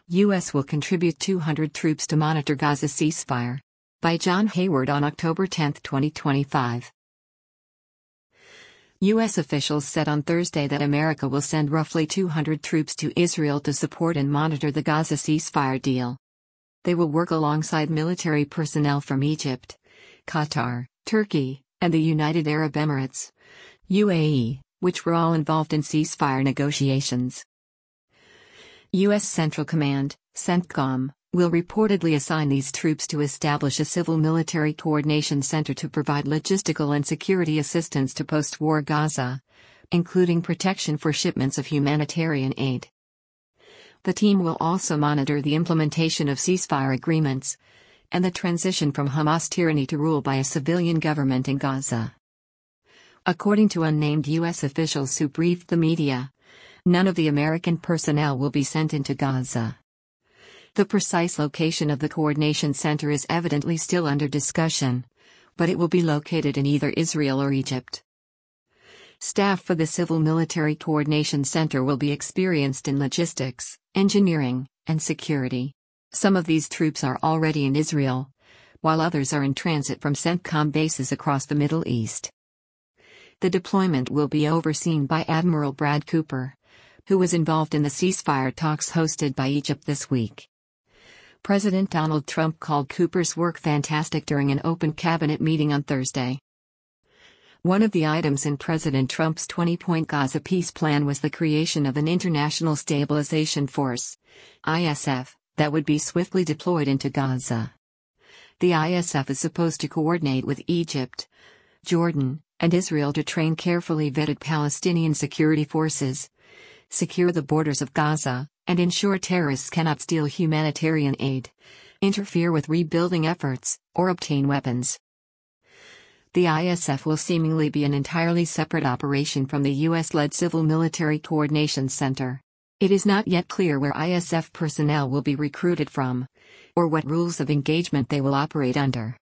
U.S. will contribute 200 troops to monitor Gaza ceasefire. By John Hayward on October 10, 2025. U.S. officials said on Thursday that America will send roughly 200 troops to Israel to support and monitor the Gaza ceasefire deal. They will work alongside military personnel from Egypt, Qatar, Turkey, and the United Arab Emirates, UAE, which were all involved in ceasefire negotiations. U.S. Central Command, CENTCOM, will reportedly assign these troops to establish a civil-military coordination center to provide logistical and security assistance to post-war Gaza, including protection for shipments of humanitarian aid. The team will also monitor the implementation of ceasefire agreements and the transition from Hamas tyranny to rule by a civilian government in Gaza. According to unnamed U.S. officials who briefed the media, none of the American personnel will be sent into Gaza. The precise location of the coordination center is evidently still under discussion, but it will be located in either Israel or Egypt. Staff for the Civil Military Coordination Center will be experienced in logistics, engineering, and security. Some of these troops are already in Israel, while others are in transit from CENTCOM bases across the Middle East. The deployment will be overseen by Admiral Brad Cooper, who was involved in the ceasefire talks hosted by Egypt this week. President Donald Trump called Cooper's work fantastic during an open cabinet meeting on Thursday. One of the items in President Trump's 20-point Gaza peace plan was the creation of an International Stabilization Force, ISF, that would be swiftly deployed into Gaza. The ISF is supposed to coordinate with Egypt, Jordan, and Israel to train carefully vetted Palestinian security forces, secure the borders of Gaza, and ensure terrorists cannot steal humanitarian aid, interfere with rebuilding efforts, or obtain weapons. The ISF will seemingly be an entirely separate operation from the U.S.-led Civil Military Coordination Center. It is not yet clear where ISF personnel will be recruited from, or what rules of engagement they will operate under.